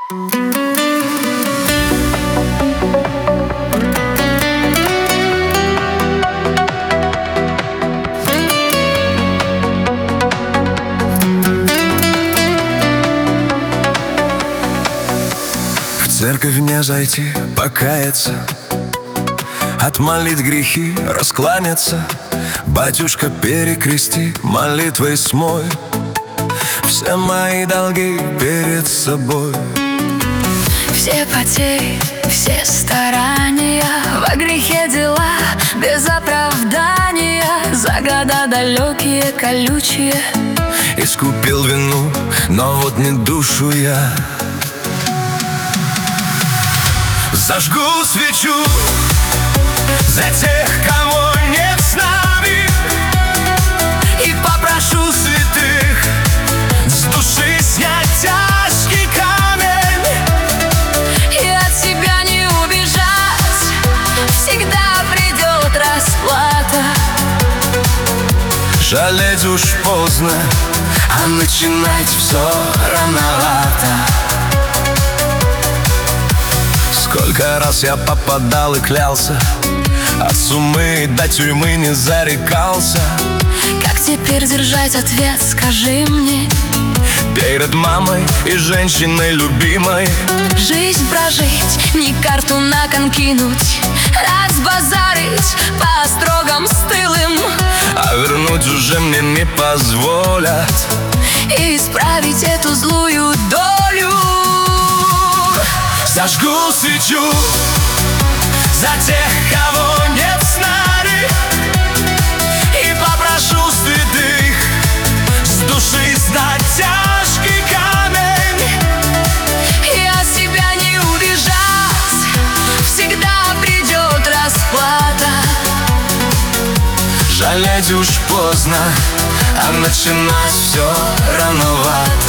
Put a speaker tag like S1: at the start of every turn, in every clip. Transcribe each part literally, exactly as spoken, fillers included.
S1: В церковь не зайти, покаяться, отмолить грехи, раскланяться. Батюшка, перекрести, молитвой смой все мои долги перед собой.
S2: Все потери, все старания, во грехе дела без оправдания, за года далекие, колючие.
S1: Искупил вину, но вот не душу я. Зажгу свечу за тех, кого нет с нами, и попрошу святых с души снять тяжкий камень.
S2: И от себя не убежать, всегда придет расплата.
S1: Жалеть уж поздно, а начинать все рановато. Сколько раз я попадал и клялся, от сумы до тюрьмы не зарекался.
S2: Как теперь держать ответ, скажи мне?
S1: Перед мамой и женщиной любимой
S2: Жизнь прожить, не карту на кон кинуть, разбазарить по строгам стылым,
S1: а вернуть уже мне не позволят.
S2: И исправить эту злую долю.
S1: Зажгу свечу за тех, кого нет с нами, и попрошу святых с души снять тяжкий камень.
S2: И от себя не убежать, всегда придет расплата.
S1: Жалеть уж поздно, а начинать все рановато.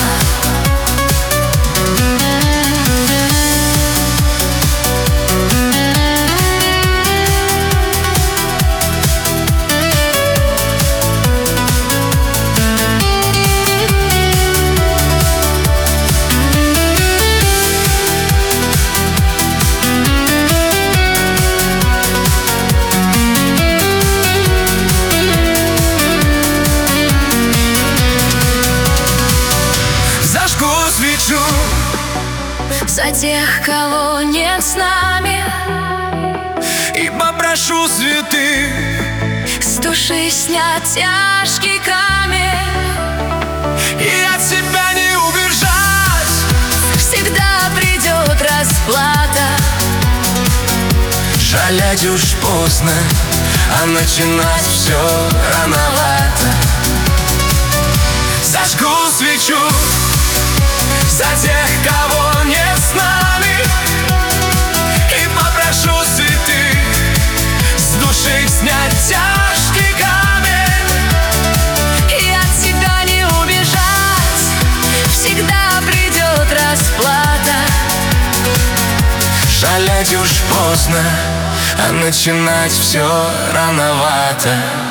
S1: Свечу
S2: за тех, кого нет с нами,
S1: и попрошу святых
S2: с души снять тяжкий камень.
S1: И от себя не убежать,
S2: всегда придет расплата.
S1: жалеть уж поздно, а начинать все рановато. Зажгу свечу за тех, кого нет с нами, и попрошу святых с души снять тяжкий камень.
S2: И от себя не убежать, всегда придет расплата.
S1: Жалеть уж поздно, а начинать все рановато.